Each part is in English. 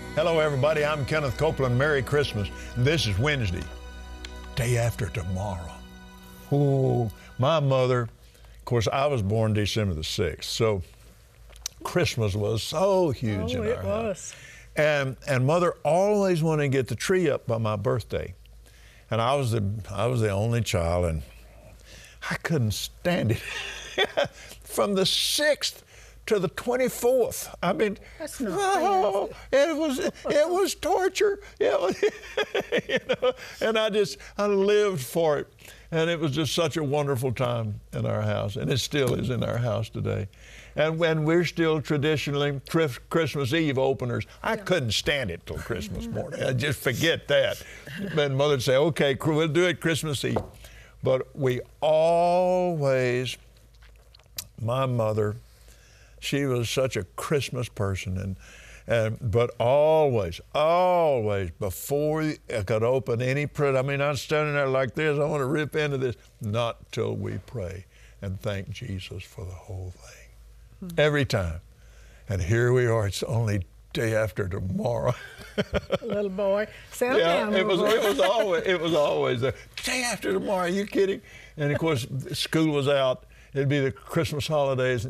Hello, everybody. I'm Kenneth Copeland. Merry Christmas. This is Wednesday, day after tomorrow. Oh, my mother, of course, I was born December the 6th, so Christmas was so huge in our house. Was. And Mother always wanted to get the tree up by my birthday. And I was the only child, and I couldn't stand it. From the 6th to the 24th. I mean, that's not it was torture. It was, you know, and I lived for it. And it was just such a wonderful time in our house, and it still is in our house today. And when we're still traditionally Christmas Eve openers, I couldn't stand it till Christmas morning. I just forget that. And Mother'd say, okay, we'll do it Christmas Eve. But we always, my mother, she was such a Christmas person, but always, before I could open any present, I mean, I'm standing there like this, I want to rip into this, not till we pray and thank Jesus for the whole thing. Every time. And here we are, it's only day after tomorrow. Little boy, settle down. It was always the day after tomorrow, are you kidding? And of course, school was out. It'd be the Christmas holidays.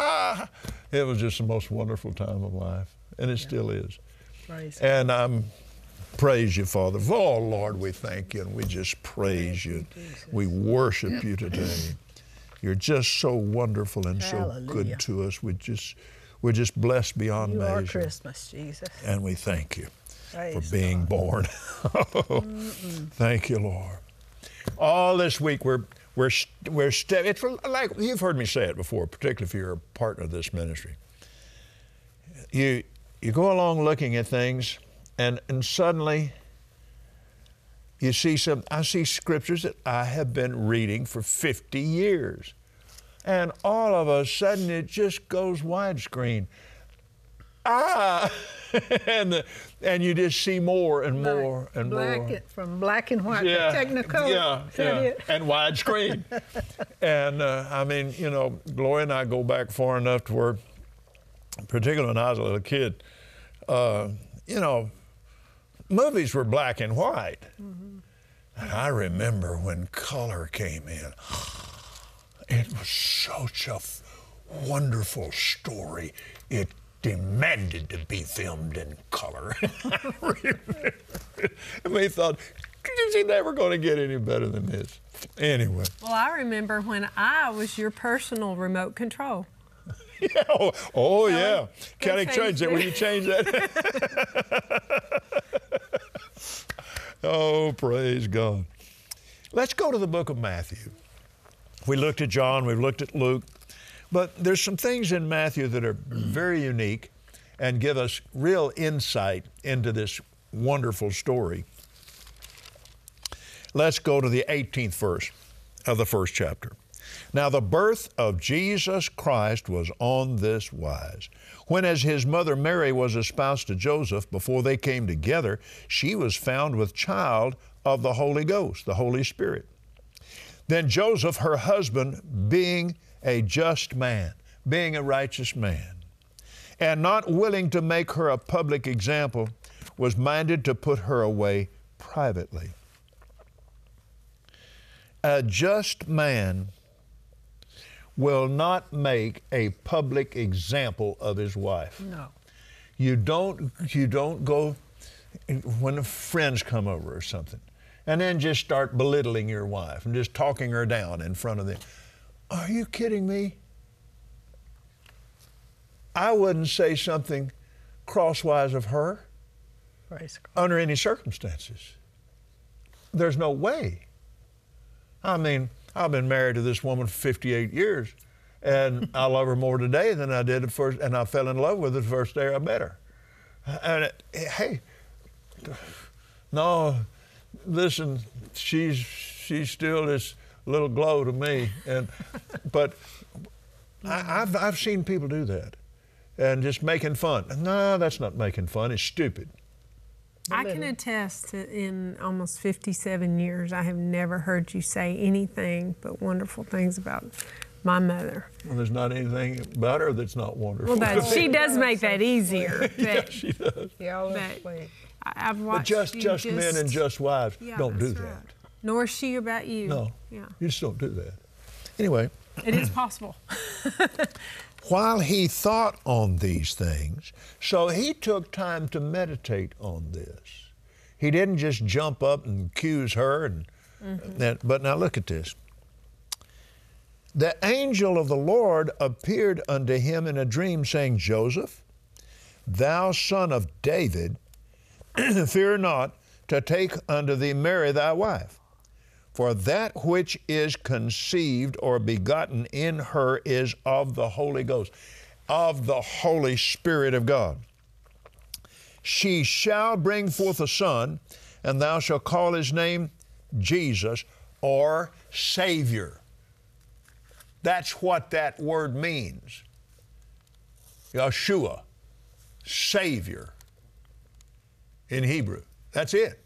It was just the most wonderful time of life, and it still is. Praise and praise you, Father. Oh, Lord, we thank you, and we just praise you. We worship you today. You're just so wonderful and so good to us. We're just blessed beyond measure. You are Christmas, Jesus. And we thank you Praise for being born. Thank you, Lord. All this week it's like you've heard me say it before, particularly if you're a partner of this ministry. You go along looking at things, and suddenly you see I see scriptures that I have been reading for 50 years. And all of a sudden it just goes widescreen. And you just see more and more and more. From black and white to Technicolor. And widescreen. And I mean, you know, Gloria and I go back far enough to where, particularly when I was a little kid, you know, movies were black and white. And I remember when color came in. It was such a wonderful story. It demanded to be filmed in color. And we thought, it's never going to get any better than this. Anyway. Well, I remember when I was your personal remote control. Yeah. Oh yeah. Can I change that? Will you change that? Oh, praise God. Let's go to the book of Matthew. We looked at John, we've looked at Luke, but there's some things in Matthew that are very unique and give us real insight into this wonderful story. Let's go to the 18th verse of the first chapter. Now the birth of Jesus Christ was on this wise. When as his mother Mary was espoused to Joseph, before they came together, she was found with child of the Holy Ghost, the Holy Spirit. Then Joseph, her husband, being a just man, being a righteous man, and not willing to make her a public example, was minded to put her away privately. A just man will not make a public example of his wife. No. You don't go when friends come over or something, and then just start belittling your wife and just talking her down in front of them. Are you kidding me? I wouldn't say something crosswise of her under any circumstances. There's no way. I mean, I've been married to this woman for 58 years, and I love her more today than I did at first, and I fell in love with her the first day I met her. And hey, no, listen, she's still this little glow to me, but I've seen people do that, and just making fun. No, that's not making fun. It's stupid. I can attest to, in almost 57 years, I have never heard you say anything but wonderful things about my mother. Well, there's not anything about her that's not wonderful. Well, she does make that easier. Yeah, she does. Y'all are But sweet. I've watched But just men and just wives Yeah, don't do that's that. right. Nor is she about you. No, Yeah. you just don't do that. Anyway, It is possible. while he thought on these things, so he took time to meditate on this. He didn't just jump up and accuse her. And that, but now look at this. The angel of the Lord appeared unto him in a dream, saying, Joseph, thou son of David, fear not to take unto thee Mary thy wife, for that which is conceived or begotten in her is of the Holy Ghost, of the Holy Spirit of God. She shall bring forth a son, and thou shalt call his name Jesus, or Savior. That's what that word means. Yeshua, Savior, in Hebrew. That's it.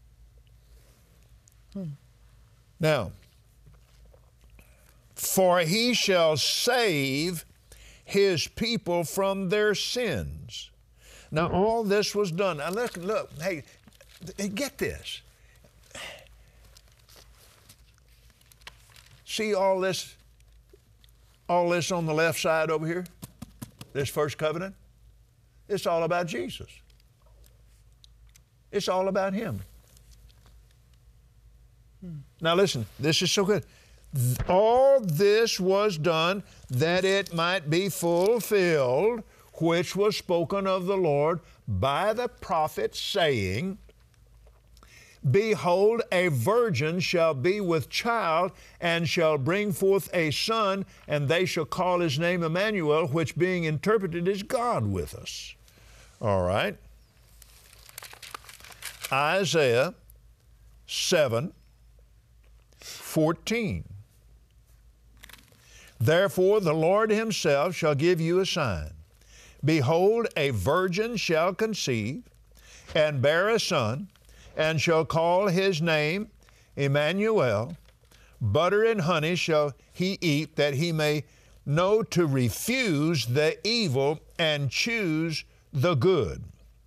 Now, for he shall save his people from their sins. Now, all this was done. Now, look, hey, get this. See all this on the left side over here? This first covenant? It's all about Jesus. It's all about him. Now listen, this is so good. All this was done that it might be fulfilled, which was spoken of the Lord by the prophet, saying, Behold, a virgin shall be with child, and shall bring forth a son, and they shall call his name Emmanuel, which being interpreted is God with us. All right. Isaiah 7:14. Therefore the Lord himself shall give you a sign. Behold, a virgin shall conceive, and bear a son, and shall call his name Emmanuel. Butter and honey shall he eat, that he may know to refuse the evil and choose the good.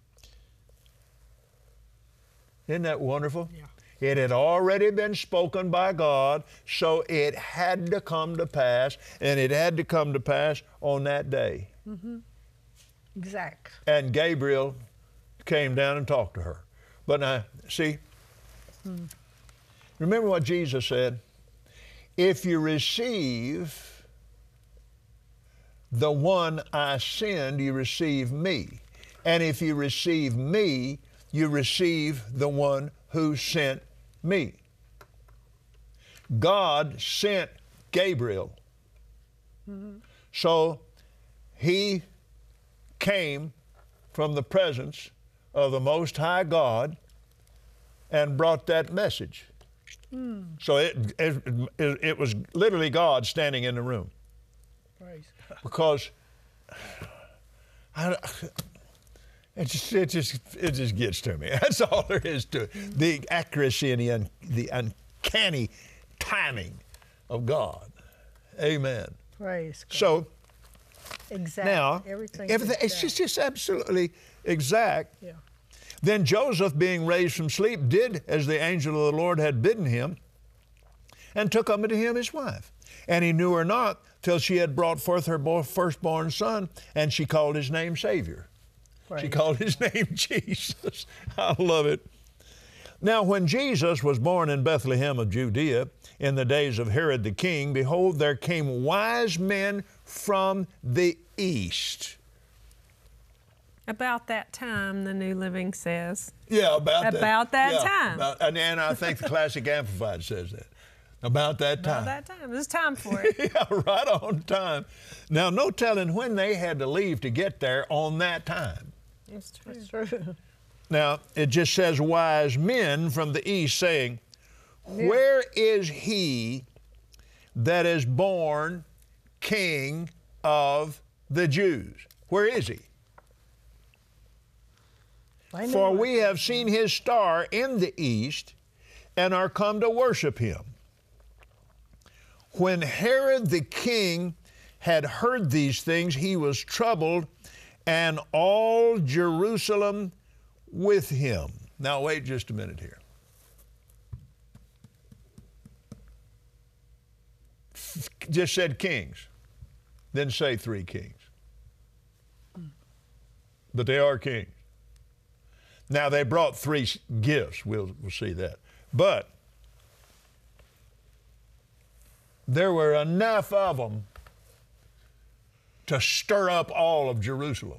Isn't that wonderful? Yeah. It had already been spoken by God, so it had to come to pass, and it had to come to pass on that day. Mm-hmm. Exact. And Gabriel came down and talked to her. But now, see, remember what Jesus said? If you receive the one I send, you receive me. And if you receive me, you receive the one who sent me. God sent Gabriel. Mm-hmm. So he came from the presence of the Most High God and brought that message. So it was literally God standing in the room. Praise God. Because it just gets to me. That's all there is to it. The accuracy and the uncanny timing of God. Amen. Praise God. So exact. now everything it's just absolutely exact. Yeah. Then Joseph, being raised from sleep, did as the angel of the Lord had bidden him, and took unto him his wife. And he knew her not till she had brought forth her firstborn son, and she called his name Savior. Praise. She called his name Jesus. I love it. Now when Jesus was born in Bethlehem of Judea, in the days of Herod the king, behold, there came wise men from the east. About that time, the New Living says. Yeah, about that time. And I think the Classic Amplified says that. About that time. About that time. It was time for it. Yeah, right on time. Now, no telling when they had to leave to get there on that time. It's true. It's true. Now, it just says wise men from the east, saying, Where is he that is born King of the Jews? Where is he? For we have seen his star in the east and are come to worship him. When Herod the king had heard these things, he was troubled, and all Jerusalem with him. Now, wait just a minute here. Just said kings. Didn't say 3 kings. But they are kings. Now, they brought 3 gifts. We'll see that. But there were enough of them to stir up all of Jerusalem.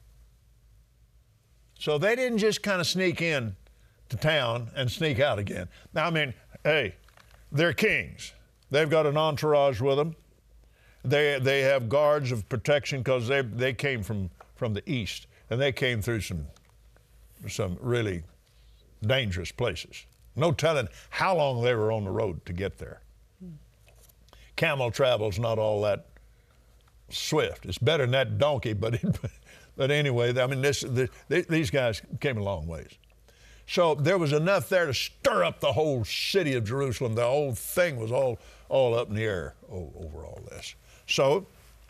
So they didn't just kind of sneak in to town and sneak out again. Now, I mean, hey, they're kings. They've got an entourage with them. They have guards of protection because they came from the east, and they came through some really dangerous places. No telling how long they were on the road to get there. Camel travel's not all that swift. It's better than that donkey, but anyway, I mean, these guys came a long ways. So there was enough there to stir up the whole city of Jerusalem. The whole thing was all up in the air over all this. So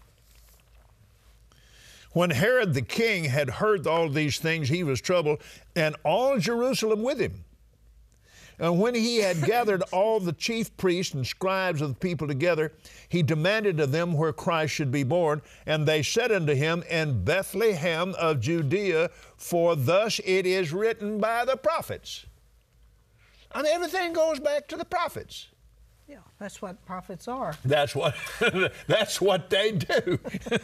when Herod the king had heard all these things, he was troubled, and all Jerusalem with him. And when he had gathered all the chief priests and scribes of the people together, he demanded of them where Christ should be born. And they said unto him, In Bethlehem of Judea, for thus it is written by the prophets. I mean, everything goes back to the prophets. Yeah, that's what prophets are. That's what they do.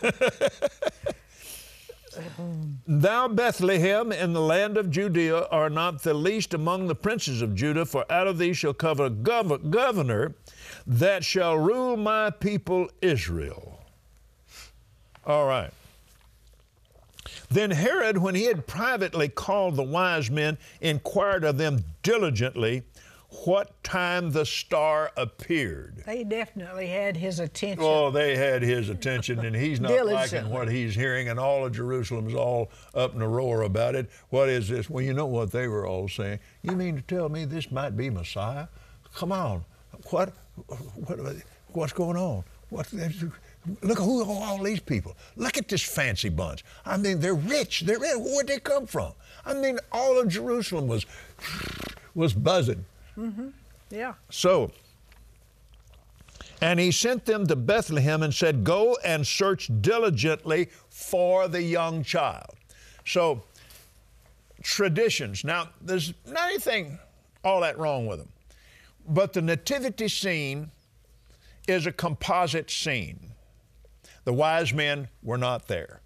Thou, Bethlehem, in the land of Judea, are not the least among the princes of Judah, for out of thee shall come a governor that shall rule my people Israel. All right. Then Herod, when he had privately called the wise men, inquired of them diligently what time the star appeared. They definitely had his attention. Oh, they had his attention, and he's not liking what he's hearing, and all of Jerusalem's all up in a roar about it. What is this? Well, you know what they were all saying. You mean to tell me this might be Messiah? Come on. What's going on? Look who are all these people. Look at this fancy bunch. I mean, they're rich. Where'd they come from? I mean, all of Jerusalem was buzzing. Mm-hmm. Yeah. So, and he sent them to Bethlehem and said, Go and search diligently for the young child. So, traditions. Now, there's not anything all that wrong with them. But the nativity scene is a composite scene. The wise men were not there.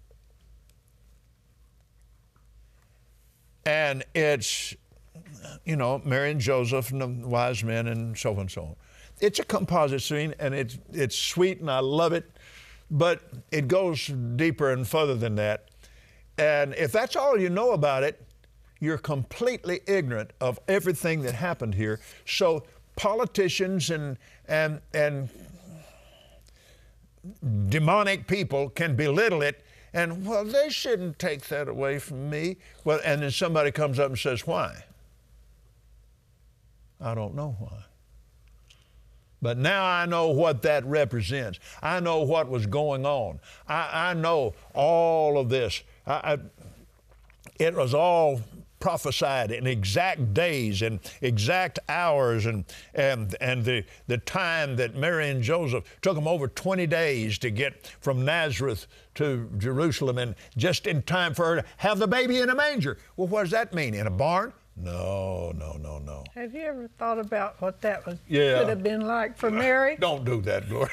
And it's, you know, Mary and Joseph and the wise men and so on and so on. It's a composite scene, and it's sweet, and I love it, but it goes deeper and further than that. And if that's all you know about it, you're completely ignorant of everything that happened here. So politicians and demonic people can belittle it, and, well, they shouldn't take that away from me. Well, and then somebody comes up and says, why? I don't know why. But now I know what that represents. I know what was going on. I know all of this. It was all prophesied in exact days and exact hours, and the time that Mary and Joseph took them over 20 days to get from Nazareth to Jerusalem, and just in time for her to have the baby in a manger. Well, what does that mean? In a barn? No. Have you ever thought about what that could have been like for Mary? Don't do that, Gloria.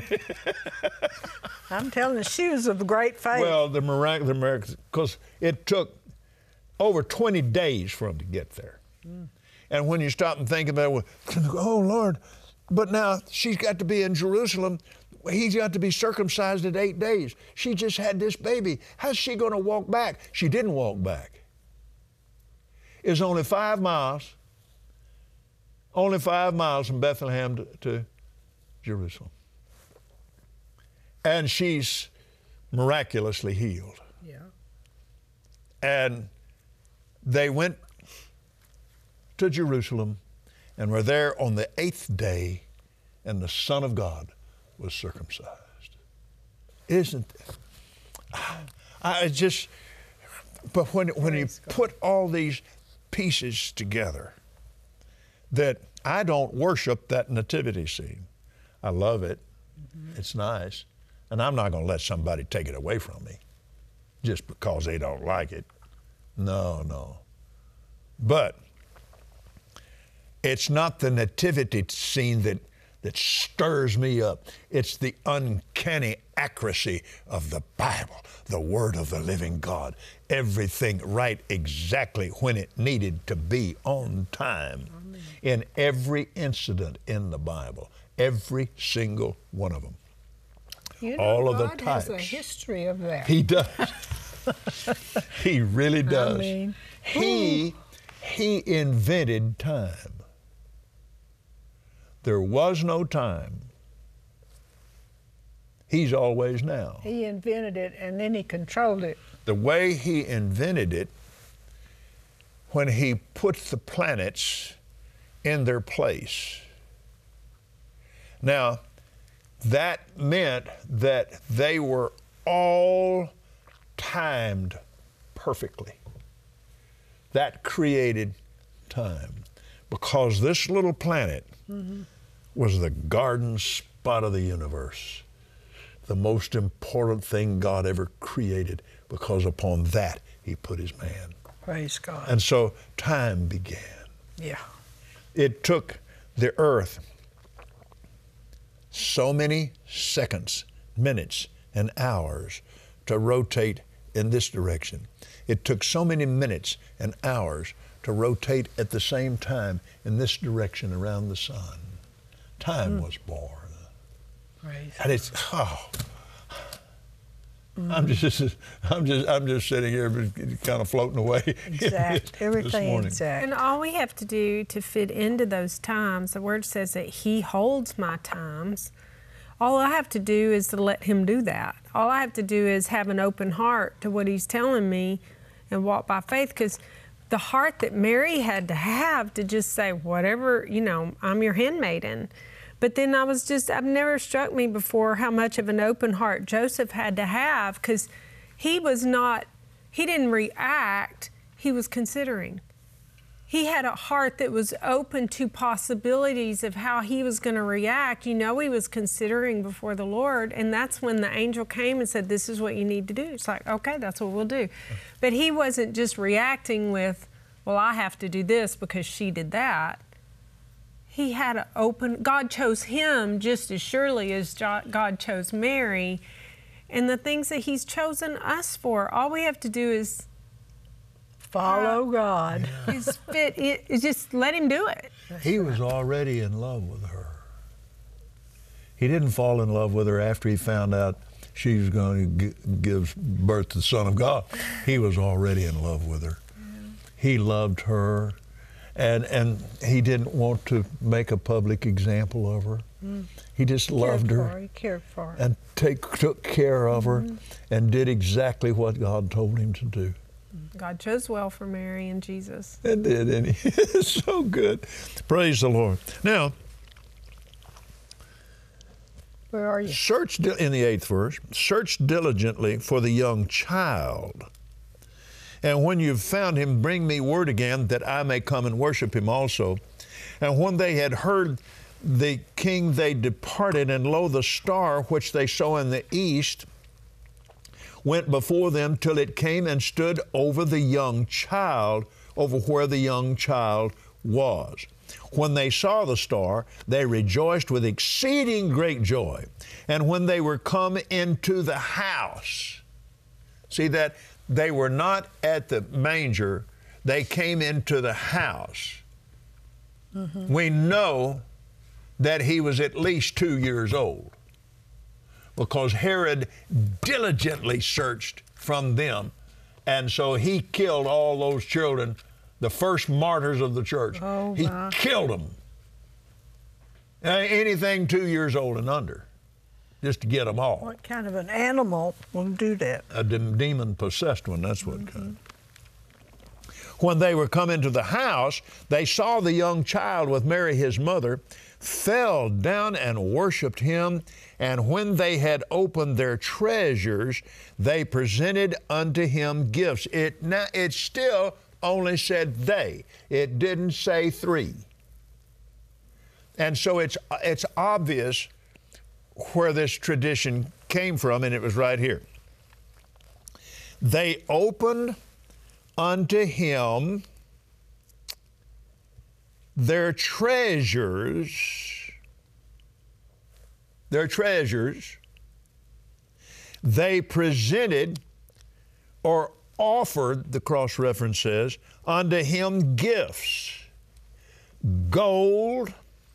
I'm telling you, she was of great faith. Well, the miraculous, because it took over 20 days for them to get there. And when you stop and think about it, oh, Lord, but now she's got to be in Jerusalem. He's got to be circumcised at 8 days. She just had this baby. How's she going to walk back? She didn't walk back. It's only 5 miles. Only 5 miles from Bethlehem to Jerusalem. And she's miraculously healed. Yeah. And they went to Jerusalem and were there on the 8th day and the Son of God was circumcised. Isn't it? But when you put all these pieces together, that I don't worship that nativity scene. I love it. Mm-hmm. It's nice. And I'm not going to let somebody take it away from me just because they don't like it. No. But it's not the nativity scene that stirs me up. It's the uncanny accuracy of the Bible, the Word of the living God. Everything right exactly when it needed to be on time. Amen. In every incident in the Bible, every single one of them. You know, all of God the types. has a history of that. He does. He really does. I mean, he invented time. There was no time. He's always now. He invented it and then he controlled it. The way he invented it, when he put the planets in their place. Now, that meant that they were all timed perfectly. That created time. Because this little planet was the garden spot of the universe, the most important thing God ever created, because upon that he put his man. Praise God. And so time began. Yeah. It took the earth so many seconds, minutes, and hours to rotate in this direction. It took so many minutes and hours to rotate at the same time in this direction around the sun. Time was born. Praise and it's I'm just sitting here kind of floating away. Exact. Everything exact. And all we have to do to fit into those times, the Word says that He holds my times. All I have to do is to let Him do that. All I have to do is have an open heart to what He's telling me and walk by faith, because the heart that Mary had to have to just say, whatever, I'm your handmaiden. But then I've never struck me before how much of an open heart Joseph had to have, because he didn't react, he was considering. He had a heart that was open to possibilities of how he was going to react. He was considering before the Lord, and that's when the angel came and said, this is what you need to do. It's like, okay, that's what we'll do. But he wasn't just reacting with, well, I have to do this because she did that. He had an open, God chose him just as surely as God chose Mary. And the things that He's chosen us for, all we have to do is follow God. Is just let Him do it. He was already in love with her. He didn't fall in love with her after he found out she was going to give birth to the Son of God. He was already in love with her. Yeah. He loved her. And he didn't want to make a public example of her. He just loved her. He cared for her. And took care of her and did exactly what God told him to do. God chose well for Mary and Jesus. It did, didn't He? It's so good. Praise the Lord. Now, where are you? In the 8th verse, search diligently for the young child. And when you've found him, bring me word again that I may come and worship him also. And when they had heard the king, they departed, and lo, the star which they saw in the east went before them till it came and stood over the young child, over where the young child was. When they saw the star, they rejoiced with exceeding great joy. And when they were come into the house, see that they were not at the manger, they came into the house. We know that he was at least 2 years old, because Herod diligently searched from them. And so he killed all those children, the first martyrs of the church. He killed them. Anything 2 years old and under, just to get them all. What kind of an animal will do that? A demon-possessed one, that's what kind. When they were come into the house, they saw the young child with Mary his mother, fell down and worshiped him. And when they had opened their treasures, they presented unto him gifts. It still only said they. It didn't say three. And so it's obvious where this tradition came from, and it was right here. They opened unto him their treasures. They presented or offered, the cross-reference says, unto him gifts, gold,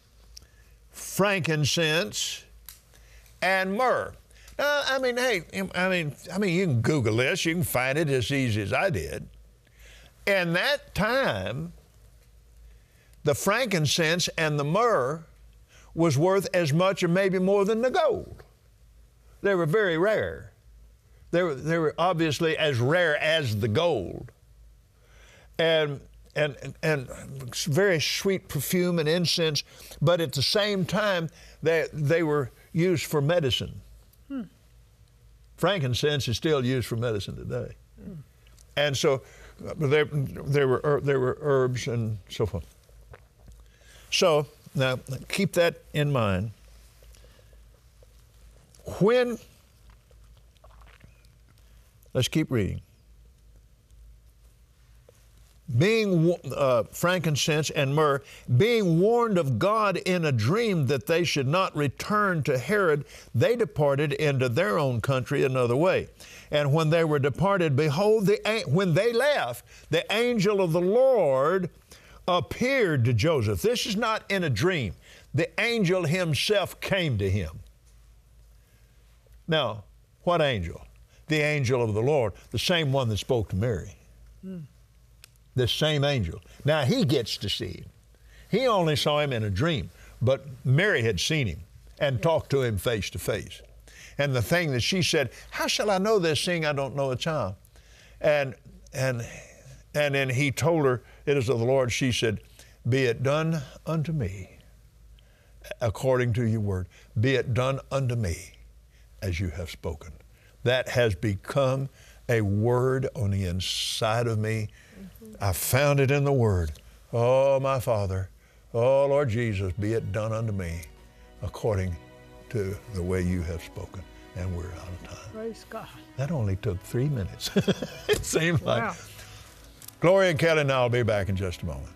frankincense, and myrrh. Now, you can Google this. You can find it as easy as I did. In that time, the frankincense and the myrrh was worth as much or maybe more than the gold. They were very rare. They were obviously as rare as the gold. And very sweet perfume and incense, but at the same time, they were used for medicine. Frankincense is still used for medicine today. And so there were herbs and so forth. So now keep that in mind. Let's keep reading. Being frankincense and myrrh, being warned of God in a dream that they should not return to Herod, they departed into their own country another way. And when they were departed, behold, when they left, the angel of the Lord appeared to Joseph. This is not in a dream. The angel himself came to him. Now, what angel? The angel of the Lord, the same one that spoke to Mary. This same angel. Now, he gets to see him. He only saw him in a dream, but Mary had seen him and talked to him face to face. And the thing that she said, how shall I know this, seeing I don't know a child? And then he told her, it is of the Lord. She said, be it done unto me according to your word. Be it done unto me as you have spoken. That has become a word on the inside of me. I found it in the Word. Oh, my Father, oh, Lord Jesus, be it done unto me according to the way you have spoken. And we're out of time. Praise God. That only took 3 minutes. It seemed like. Wow. Gloria and Kelly and I will be back in just a moment.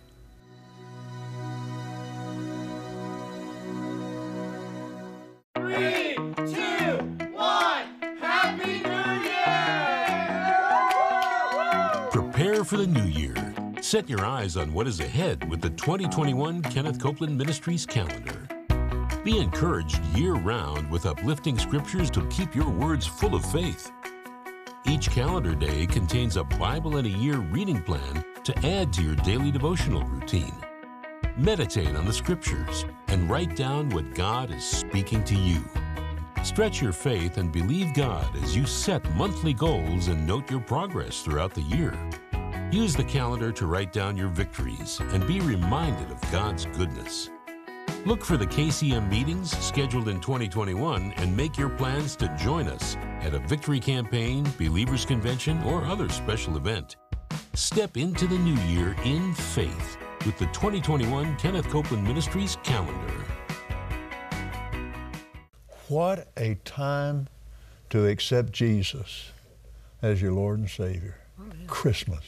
Prepare for the new year. Set your eyes on what is ahead with the 2021 Kenneth Copeland Ministries calendar. Be encouraged year-round with uplifting scriptures to keep your words full of faith. Each calendar day contains a Bible in a Year reading plan to add to your daily devotional routine. Meditate on the scriptures and write down what God is speaking to you. Stretch your faith and believe God as you set monthly goals and note your progress throughout the year. Use the calendar to write down your victories and be reminded of God's goodness. Look for the KCM meetings scheduled in 2021 and make your plans to join us at a Victory Campaign, Believers Convention, or other special event. Step into the new year in faith with the 2021 Kenneth Copeland Ministries calendar. What a time to accept Jesus as your Lord and Savior. Amen. Christmas.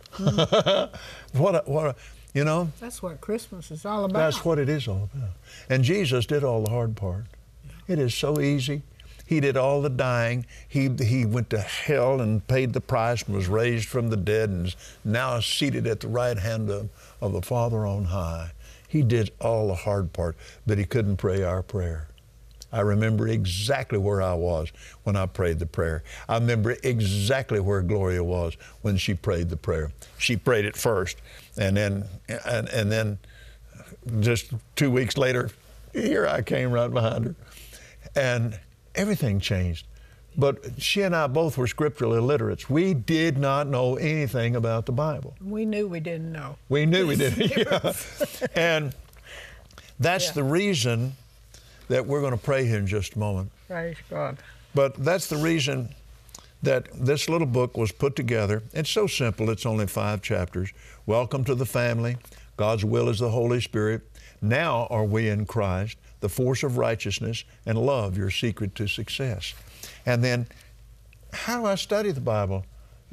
You know? That's what Christmas is all about. That's what it is all about. And Jesus did all the hard part. Yeah. It is so easy. He did all the dying. He went to hell and paid the price and was raised from the dead and is now seated at the right hand of the Father on high. He did all the hard part, but he couldn't pray our prayer. I remember exactly where I was when I prayed the prayer. I remember exactly where Gloria was when she prayed the prayer. She prayed it first, and then just 2 weeks later, here I came right behind her. And everything changed. But she and I both were scriptural illiterates. We did not know anything about the Bible. We knew we didn't know. We knew we didn't, yeah. And That's the reason that we're going to pray here in just a moment. Praise God. But that's the reason that this little book was put together. It's so simple. It's only 5 chapters. Welcome to the family. God's will is the Holy Spirit. Now are we in Christ, the force of righteousness, and love, your secret to success. And then, how do I study the Bible?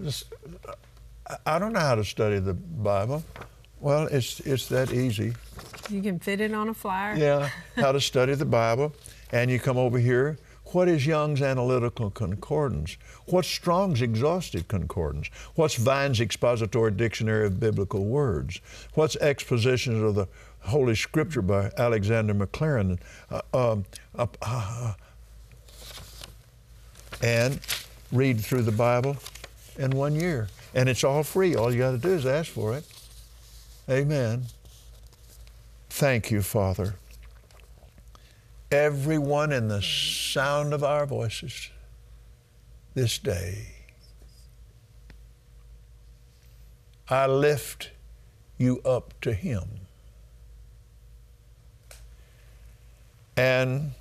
I don't know how to study the Bible. Well, it's that easy. You can fit it on a flyer. Yeah, how to study the Bible. And you come over here. What is Young's Analytical Concordance? What's Strong's Exhaustive Concordance? What's Vine's Expository Dictionary of Biblical Words? What's Expositions of the Holy Scripture by Alexander McLaren? And read through the Bible in 1 year. And it's all free. All you got to do is ask for it. Amen. Thank you, Father. Everyone in the sound of our voices this day, I lift you up to Him. And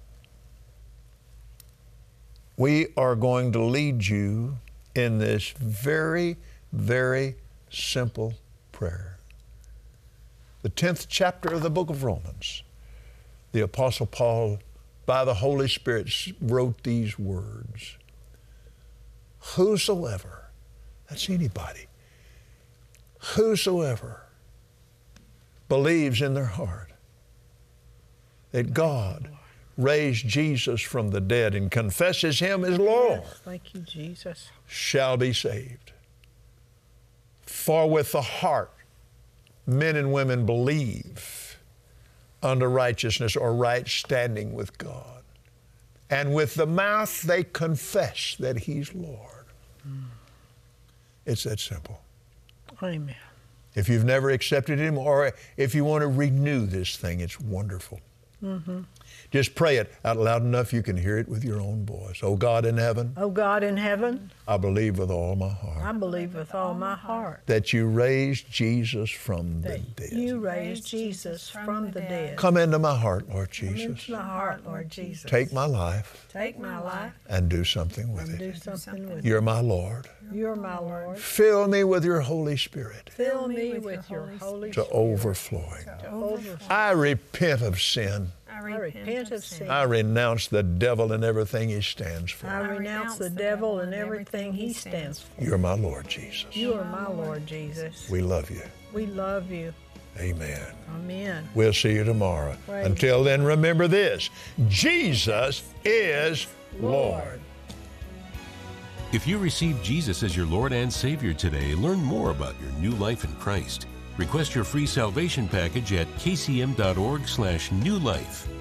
we are going to lead you in this very, very simple prayer. The 10th chapter of the book of Romans. The Apostle Paul, by the Holy Spirit, wrote these words. Whosoever, that's anybody, whosoever believes in their heart that God raised Jesus from the dead and confesses Him as Lord, Yes, thank you, Jesus, shall be saved. For with the heart men and women believe unto righteousness or right standing with God. And with the mouth they confess that He's Lord. It's that simple. amen. If you've never accepted Him, or if you want to renew this thing, it's wonderful. Mm-hmm. Just pray it out loud enough you can hear it with your own voice. Oh God in heaven, Oh God in heaven, I believe with all my I heart believe with all my heart that you raised Jesus from the dead. you raised Jesus from the dead. Come into my heart, Lord Come Jesus. into my heart, Lord Jesus. Take my life Take my life and do something with and do it. something with it. You're my Lord. You're my Lord. Fill me with your Holy Spirit Fill me with your Holy to Spirit. overflowing. To overflow. I repent of sin. I repent of sin. I renounce the devil and everything he stands I for. renounce the devil and everything he stands for. You're my Lord Jesus. You are my Lord Jesus. We love you. We love you. Amen. Amen. We'll see you tomorrow. Praise Until then, remember this: Jesus is Lord. If you received Jesus as your Lord and Savior today, learn more about your new life in Christ. Request your free salvation package at kcm.org/newlife.